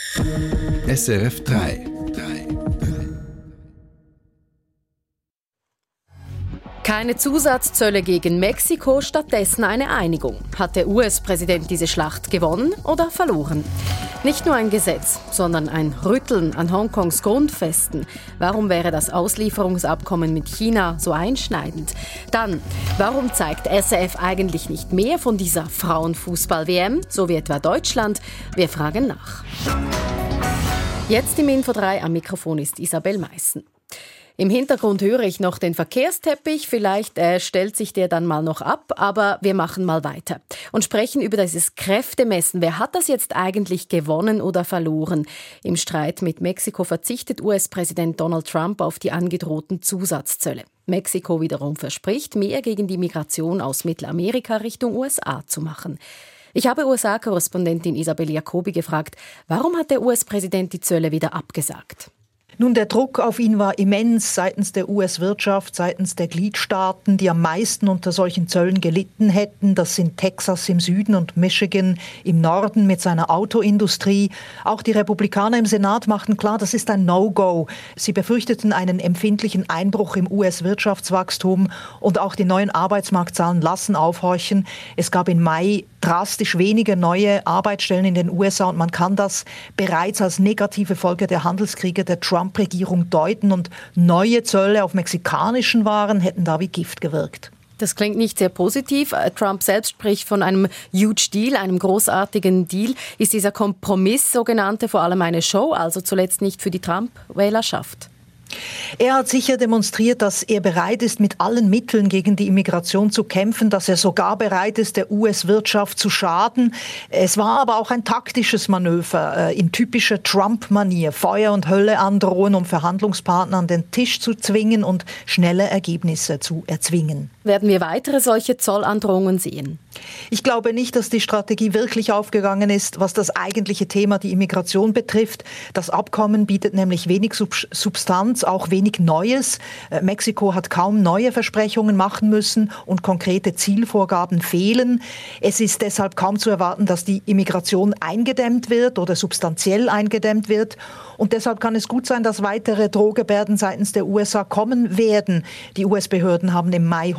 SRF 3. Keine Zusatzzölle gegen Mexiko, stattdessen eine Einigung. Hat der US-Präsident diese Schlacht gewonnen oder verloren? Nicht nur ein Gesetz, sondern ein Rütteln an Hongkongs Grundfesten. Warum wäre das Auslieferungsabkommen mit China so einschneidend? Dann, warum zeigt SRF eigentlich nicht mehr von dieser Frauenfußball-WM, so wie etwa Deutschland? Wir fragen nach. Jetzt im Info 3, am Mikrofon ist Isabel Meissen. Im Hintergrund höre ich noch den Verkehrsteppich, vielleicht stellt sich der dann mal noch ab, aber wir machen mal weiter und sprechen über dieses Kräftemessen. Wer hat das jetzt eigentlich gewonnen oder verloren? Im Streit mit Mexiko verzichtet US-Präsident Donald Trump auf die angedrohten Zusatzzölle. Mexiko wiederum verspricht, mehr gegen die Migration aus Mittelamerika Richtung USA zu machen. Ich habe USA-Korrespondentin Isabel Jacobi gefragt, warum hat der US-Präsident die Zölle wieder abgesagt? Nun, der Druck auf ihn war immens seitens der US-Wirtschaft, seitens der Gliedstaaten, die am meisten unter solchen Zöllen gelitten hätten. Das sind Texas im Süden und Michigan im Norden mit seiner Autoindustrie. Auch die Republikaner im Senat machten klar, das ist ein No-Go. Sie befürchteten einen empfindlichen Einbruch im US-Wirtschaftswachstum und auch die neuen Arbeitsmarktzahlen lassen aufhorchen. Es gab im Mai drastisch weniger neue Arbeitsstellen in den USA und man kann das bereits als negative Folge der Handelskriege der Trump-Regierung deuten und neue Zölle auf mexikanischen Waren hätten da wie Gift gewirkt. Das klingt nicht sehr positiv. Trump selbst spricht von einem Huge Deal, einem großartigen Deal. Ist dieser Kompromiss, sogenannte, vor allem eine Show, also zuletzt nicht für die Trump-Wählerschaft? Er hat sicher demonstriert, dass er bereit ist, mit allen Mitteln gegen die Immigration zu kämpfen, dass er sogar bereit ist, der US-Wirtschaft zu schaden. Es war aber auch ein taktisches Manöver in typischer Trump-Manier. Feuer und Hölle androhen, um Verhandlungspartner an den Tisch zu zwingen und schnelle Ergebnisse zu erzwingen. Werden wir weitere solche Zollandrohungen sehen? Ich glaube nicht, dass die Strategie wirklich aufgegangen ist, was das eigentliche Thema, die Immigration, betrifft. Das Abkommen bietet nämlich wenig Substanz, auch wenig Neues. Mexiko hat kaum neue Versprechungen machen müssen und konkrete Zielvorgaben fehlen. Es ist deshalb kaum zu erwarten, dass die Immigration eingedämmt wird oder substanziell eingedämmt wird. Und deshalb kann es gut sein, dass weitere Drohgebärden seitens der USA kommen werden. Die US-Behörden haben im Mai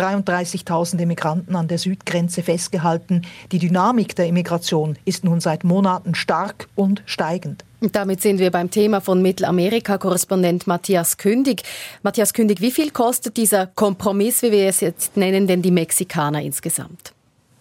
133.000 Immigranten an der Südgrenze festgehalten. Die Dynamik der Immigration ist nun seit Monaten stark und steigend. Und damit sind wir beim Thema von Mittelamerika-Korrespondent Matthias Kündig. Matthias Kündig, wie viel kostet dieser Kompromiss, wie wir es jetzt nennen, denn die Mexikaner insgesamt?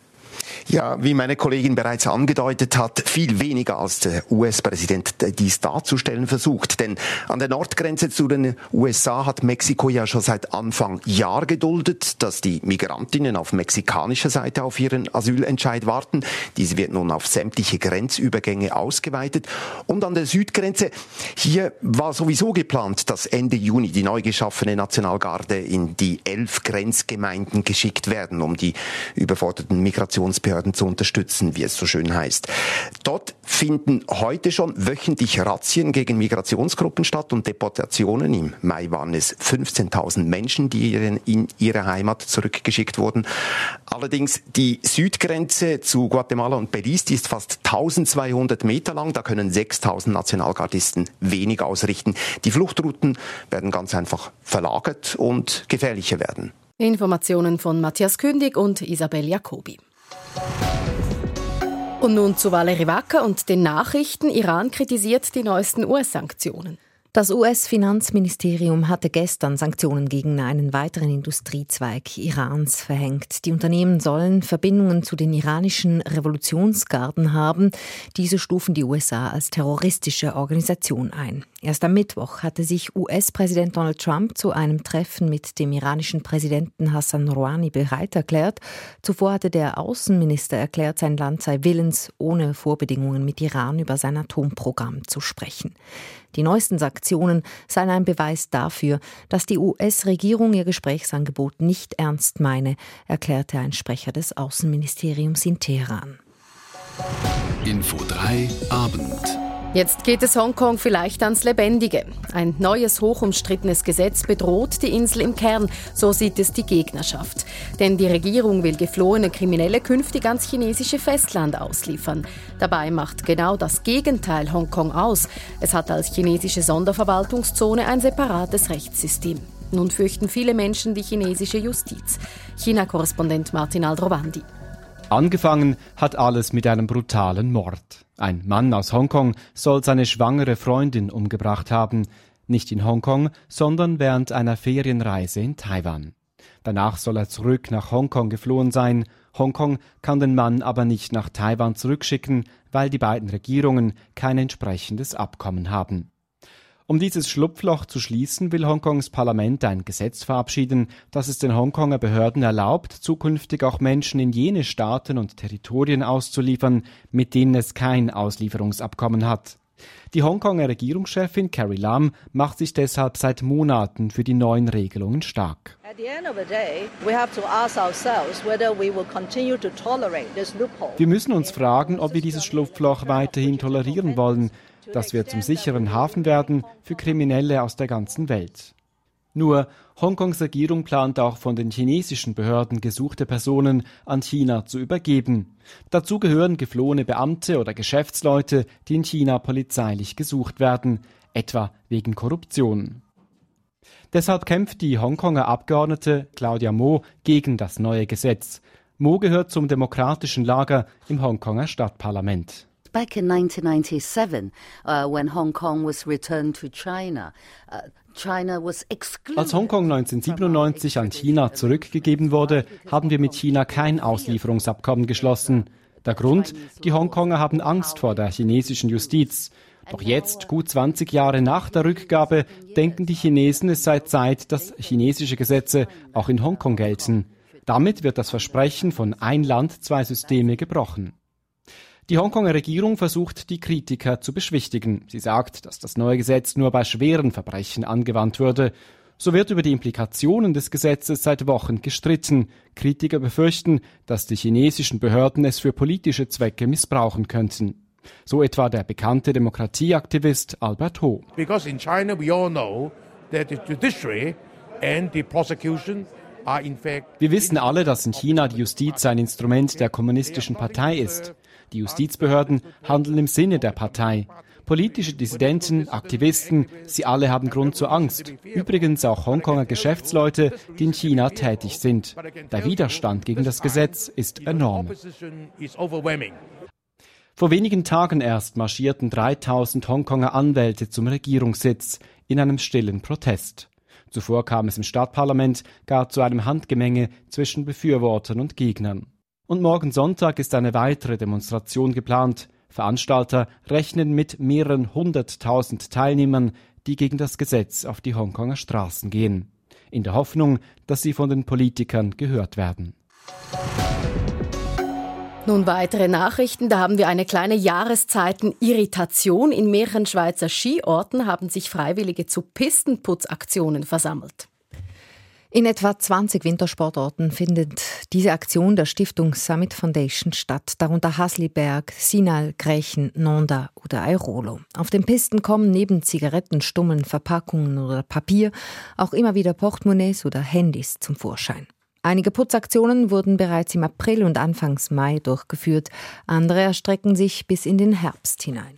Ja, wie meine Kollegin bereits angedeutet hat, viel weniger als der US-Präsident dies darzustellen versucht. Denn an der Nordgrenze zu den USA hat Mexiko ja schon seit Anfang Jahr geduldet, dass die Migrantinnen auf mexikanischer Seite auf ihren Asylentscheid warten. Diese wird nun auf sämtliche Grenzübergänge ausgeweitet. Und an der Südgrenze, hier war sowieso geplant, dass Ende Juni die neu geschaffene Nationalgarde in die 11 Grenzgemeinden geschickt werden, um die überforderten Migrationsbehörden zu unterstützen, wie es so schön heißt. Dort finden heute schon wöchentlich Razzien gegen Migrationsgruppen statt und Deportationen. Im Mai waren es 15.000 Menschen, die in ihre Heimat zurückgeschickt wurden. Allerdings die Südgrenze zu Guatemala und Belize, die ist fast 1200 Meter lang. Da können 6.000 Nationalgardisten wenig ausrichten. Die Fluchtrouten werden ganz einfach verlagert und gefährlicher werden. Informationen von Matthias Kündig und Isabel Jacobi. Und nun zu Valerie Wacker und den Nachrichten. Iran kritisiert die neuesten US-Sanktionen. Das US-Finanzministerium hatte gestern Sanktionen gegen einen weiteren Industriezweig Irans verhängt. Die Unternehmen sollen Verbindungen zu den iranischen Revolutionsgarden haben. Diese stufen die USA als terroristische Organisation ein. Erst am Mittwoch hatte sich US-Präsident Donald Trump zu einem Treffen mit dem iranischen Präsidenten Hassan Rouhani bereit erklärt. Zuvor hatte der Außenminister erklärt, sein Land sei willens, ohne Vorbedingungen mit Iran über sein Atomprogramm zu sprechen. Die neuesten Sanktionen seien ein Beweis dafür, dass die US-Regierung ihr Gesprächsangebot nicht ernst meine, erklärte ein Sprecher des Außenministeriums in Teheran. Info 3 Abend. Jetzt geht es Hongkong vielleicht ans Lebendige. Ein neues, hochumstrittenes Gesetz bedroht die Insel im Kern, so sieht es die Gegnerschaft. Denn die Regierung will geflohene Kriminelle künftig ans chinesische Festland ausliefern. Dabei macht genau das Gegenteil Hongkong aus. Es hat als chinesische Sonderverwaltungszone ein separates Rechtssystem. Nun fürchten viele Menschen die chinesische Justiz. China-Korrespondent Martin Aldrovandi. Angefangen hat alles mit einem brutalen Mord. Ein Mann aus Hongkong soll seine schwangere Freundin umgebracht haben. Nicht in Hongkong, sondern während einer Ferienreise in Taiwan. Danach soll er zurück nach Hongkong geflohen sein. Hongkong kann den Mann aber nicht nach Taiwan zurückschicken, weil die beiden Regierungen kein entsprechendes Abkommen haben. Um dieses Schlupfloch zu schließen, will Hongkongs Parlament ein Gesetz verabschieden, das es den Hongkonger Behörden erlaubt, zukünftig auch Menschen in jene Staaten und Territorien auszuliefern, mit denen es kein Auslieferungsabkommen hat. Die Hongkonger Regierungschefin Carrie Lam macht sich deshalb seit Monaten für die neuen Regelungen stark. Wir müssen uns fragen, ob wir dieses Schlupfloch weiterhin tolerieren wollen, dass wir zum sicheren Hafen werden für Kriminelle aus der ganzen Welt. Nur Hongkongs Regierung plant auch von den chinesischen Behörden gesuchte Personen an China zu übergeben. Dazu gehören geflohene Beamte oder Geschäftsleute, die in China polizeilich gesucht werden, etwa wegen Korruption. Deshalb kämpft die Hongkonger Abgeordnete Claudia Mo gegen das neue Gesetz. Mo gehört zum demokratischen Lager im Hongkonger Stadtparlament. Back in 1997, when Hong Kong was returned to China, China was excluded. Als Hongkong 1997 an China zurückgegeben wurde, haben wir mit China kein Auslieferungsabkommen geschlossen. Der Grund? Die Hongkonger haben Angst vor der chinesischen Justiz. Doch jetzt, gut 20 Jahre nach der Rückgabe, denken die Chinesen, es sei Zeit, dass chinesische Gesetze auch in Hongkong gelten. Damit wird das Versprechen von ein Land, zwei Systeme gebrochen. Die Hongkonger Regierung versucht, die Kritiker zu beschwichtigen. Sie sagt, dass das neue Gesetz nur bei schweren Verbrechen angewandt würde. So wird über die Implikationen des Gesetzes seit Wochen gestritten. Kritiker befürchten, dass die chinesischen Behörden es für politische Zwecke missbrauchen könnten. So etwa der bekannte Demokratieaktivist Albert Ho. Because in China we all know that the judiciary and the prosecution are in fact. Wir wissen alle, dass in China die Justiz ein Instrument der kommunistischen Partei ist. Die Justizbehörden handeln im Sinne der Partei. Politische Dissidenten, Aktivisten, sie alle haben Grund zur Angst. Übrigens auch Hongkonger Geschäftsleute, die in China tätig sind. Der Widerstand gegen das Gesetz ist enorm. Vor wenigen Tagen erst marschierten 3000 Hongkonger Anwälte zum Regierungssitz in einem stillen Protest. Zuvor kam es im Stadtparlament gar zu einem Handgemenge zwischen Befürwortern und Gegnern. Und morgen Sonntag ist eine weitere Demonstration geplant. Veranstalter rechnen mit mehreren 100.000 Teilnehmern, die gegen das Gesetz auf die Hongkonger Straßen gehen. In der Hoffnung, dass sie von den Politikern gehört werden. Nun weitere Nachrichten. Da haben wir eine kleine Jahreszeiten-Irritation. In mehreren Schweizer Skiorten haben sich Freiwillige zu Pistenputzaktionen versammelt. In etwa 20 Wintersportorten findet diese Aktion der Stiftung Summit Foundation statt, darunter Hasliberg, Sinal, Grächen, Nonda oder Airolo. Auf den Pisten kommen neben Zigaretten, Stummeln, Verpackungen oder Papier auch immer wieder Portemonnaies oder Handys zum Vorschein. Einige Putzaktionen wurden bereits im April und Anfangs Mai durchgeführt, andere erstrecken sich bis in den Herbst hinein.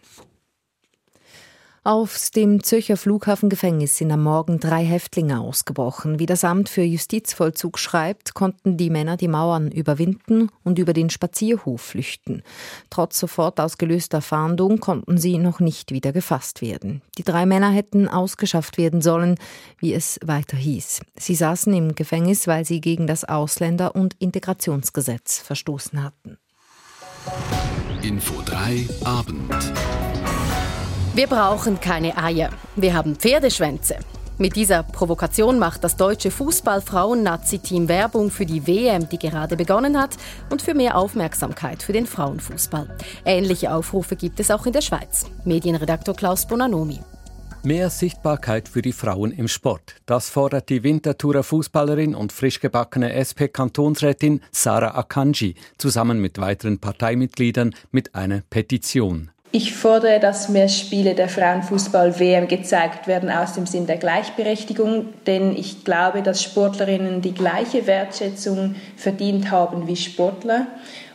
Aus dem Zürcher Flughafengefängnis sind am Morgen 3 Häftlinge ausgebrochen. Wie das Amt für Justizvollzug schreibt, konnten die Männer die Mauern überwinden und über den Spazierhof flüchten. Trotz sofort ausgelöster Fahndung konnten sie noch nicht wieder gefasst werden. Die 3 Männer hätten ausgeschafft werden sollen, wie es weiter hieß. Sie saßen im Gefängnis, weil sie gegen das Ausländer- und Integrationsgesetz verstoßen hatten. Info 3 Abend. Wir brauchen keine Eier. Wir haben Pferdeschwänze. Mit dieser Provokation macht das deutsche Fußball-Frauen-Nazi-Team Werbung für die WM, die gerade begonnen hat, und für mehr Aufmerksamkeit für den Frauenfußball. Ähnliche Aufrufe gibt es auch in der Schweiz. Medienredaktor Klaus Bonanomi. Mehr Sichtbarkeit für die Frauen im Sport. Das fordert die Winterthurer Fußballerin und frisch gebackene SP-Kantonsrätin Sarah Akanji zusammen mit weiteren Parteimitgliedern mit einer Petition. Ich fordere, dass mehr Spiele der Frauenfußball-WM gezeigt werden aus dem Sinn der Gleichberechtigung, denn ich glaube, dass Sportlerinnen die gleiche Wertschätzung verdient haben wie Sportler.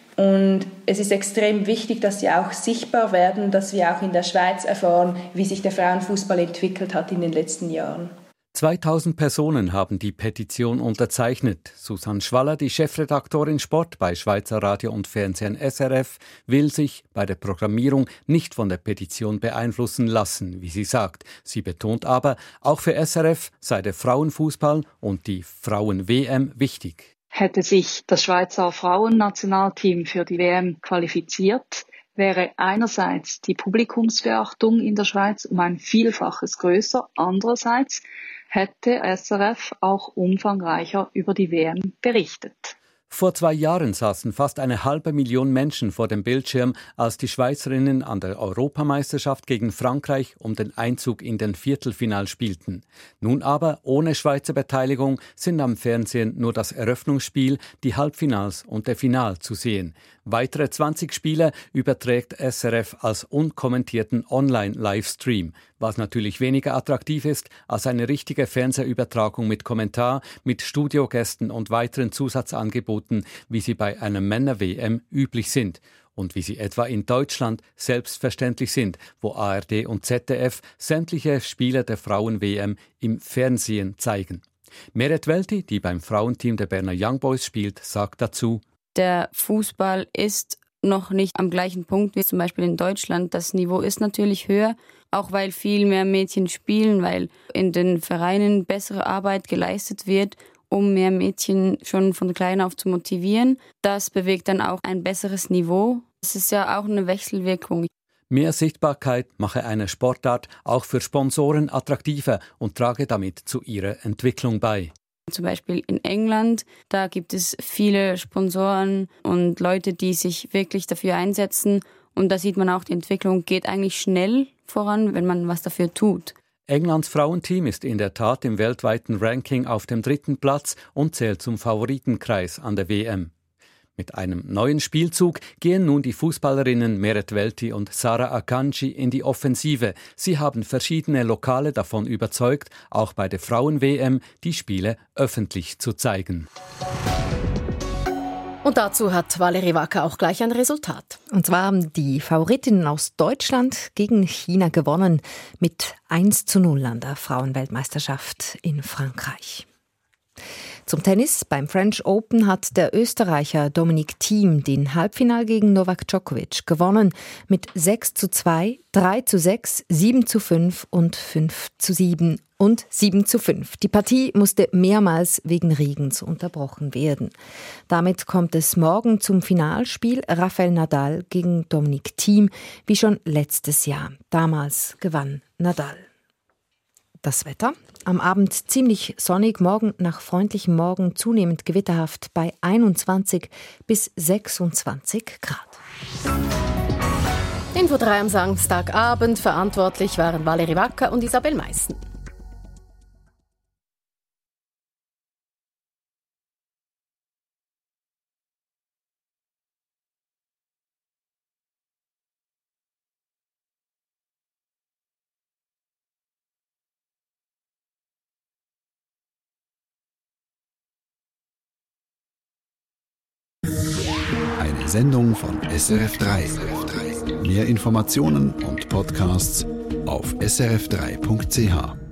Und es ist extrem wichtig, dass sie auch sichtbar werden, dass wir auch in der Schweiz erfahren, wie sich der Frauenfußball entwickelt hat in den letzten Jahren. 2000 Personen haben die Petition unterzeichnet. Susanne Schwaller, die Chefredaktorin Sport bei Schweizer Radio und Fernsehen SRF, will sich bei der Programmierung nicht von der Petition beeinflussen lassen, wie sie sagt. Sie betont aber, auch für SRF sei der Frauenfußball und die Frauen-WM wichtig. Hätte sich das Schweizer Frauennationalteam für die WM qualifiziert, wäre einerseits die Publikumsbeachtung in der Schweiz um ein Vielfaches größer, andererseits hätte SRF auch umfangreicher über die WM berichtet. Vor 2 Jahren saßen fast 500.000 Menschen vor dem Bildschirm, als die Schweizerinnen an der Europameisterschaft gegen Frankreich um den Einzug in den Viertelfinal spielten. Nun aber, ohne Schweizer Beteiligung, sind am Fernsehen nur das Eröffnungsspiel, die Halbfinals und der Final zu sehen. Weitere 20 Spiele überträgt SRF als unkommentierten Online-Livestream, was natürlich weniger attraktiv ist als eine richtige Fernsehübertragung mit Kommentar, mit Studiogästen und weiteren Zusatzangeboten, wie sie bei einer Männer-WM üblich sind und wie sie etwa in Deutschland selbstverständlich sind, wo ARD und ZDF sämtliche Spiele der Frauen-WM im Fernsehen zeigen. Meret Welti, die beim Frauenteam der Berner Young Boys spielt, sagt dazu: Der Fußball ist noch nicht am gleichen Punkt wie zum Beispiel in Deutschland. Das Niveau ist natürlich höher, auch weil viel mehr Mädchen spielen, weil in den Vereinen bessere Arbeit geleistet wird, um mehr Mädchen schon von klein auf zu motivieren. Das bewegt dann auch ein besseres Niveau. Es ist ja auch eine Wechselwirkung. Mehr Sichtbarkeit mache eine Sportart auch für Sponsoren attraktiver und trage damit zu ihrer Entwicklung bei. Zum Beispiel in England, da gibt es viele Sponsoren und Leute, die sich wirklich dafür einsetzen. Und da sieht man auch, die Entwicklung geht eigentlich schnell voran, wenn man was dafür tut. Englands Frauenteam ist in der Tat im weltweiten Ranking auf dem 3. Platz und zählt zum Favoritenkreis an der WM. Mit einem neuen Spielzug gehen nun die Fußballerinnen Meret Welti und Sarah Akanji in die Offensive. Sie haben verschiedene Lokale davon überzeugt, auch bei der Frauen-WM die Spiele öffentlich zu zeigen. Und dazu hat Valerie Wacker auch gleich ein Resultat. Und zwar haben die Favoritinnen aus Deutschland gegen China gewonnen mit 1:0 an der Frauenweltmeisterschaft in Frankreich. Zum Tennis. Beim French Open hat der Österreicher Dominic Thiem den Halbfinal gegen Novak Djokovic gewonnen mit 6:2, 3:6, 7:5 und 5:7 und 7:5. Die Partie musste mehrmals wegen Regens unterbrochen werden. Damit kommt es morgen zum Finalspiel Rafael Nadal gegen Dominic Thiem, wie schon letztes Jahr. Damals gewann Nadal. Das Wetter. Am Abend ziemlich sonnig, morgen nach freundlichem Morgen zunehmend gewitterhaft bei 21 bis 26 Grad. Info 3 am Samstagabend. Verantwortlich waren Valerie Wacker und Isabel Meissen. Eine Sendung von SRF3. Mehr Informationen und Podcasts auf srf3.ch.